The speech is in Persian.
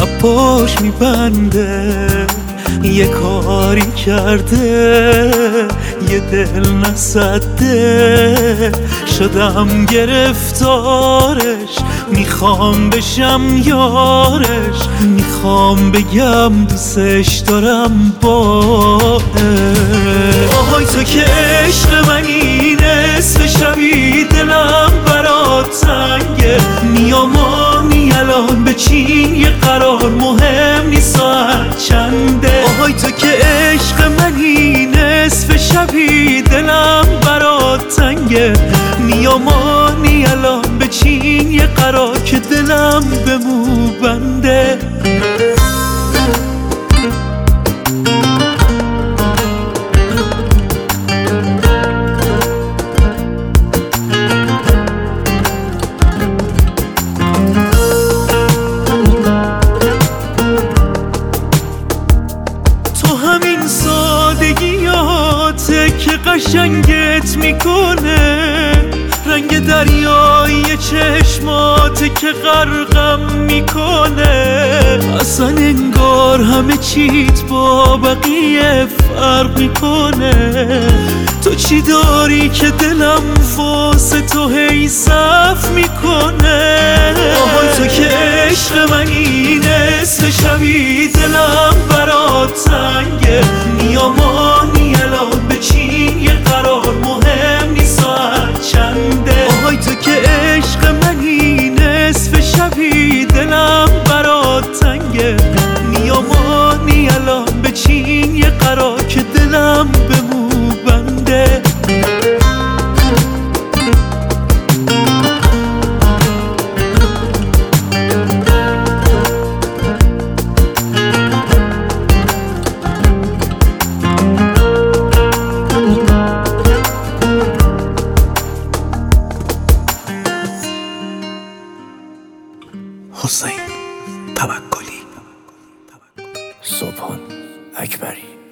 پاش میبنده، یه کاری کرده یه دل نسده، شدم گرفتارش، میخوام بشم یارش، میخوام بگم دوستش دارم با آهای تو که عشق منی، نصف شبی دلم برات تنگه، میامانی الان به چین یه قرار، مهم نیست ساعت چنده. آهای تو که عشق منی، نصف شبی دلم برات تنگه، میامانی الان به چین یه قرار که دلم به مو بنده. که قشنگت میکنه، رنگ دریایی چشماته که غرقم میکنه، اصلا انگار همه چیت با بقیه فرق میکنه. تو چی داری که دلم واسه تو هی صف میکنه؟ آهای تو که عشق منی، نصف شبی دلم برات تنگه، میامانی الان به چین یه قرار، مهم نیست ساعت چنده. آهای تو که عشق منی، نصف شبی دلم برات تنگه، میامانی الان به چین یه قرار که دلم به مو بنده. حسین توکلی. سبحان اکبری.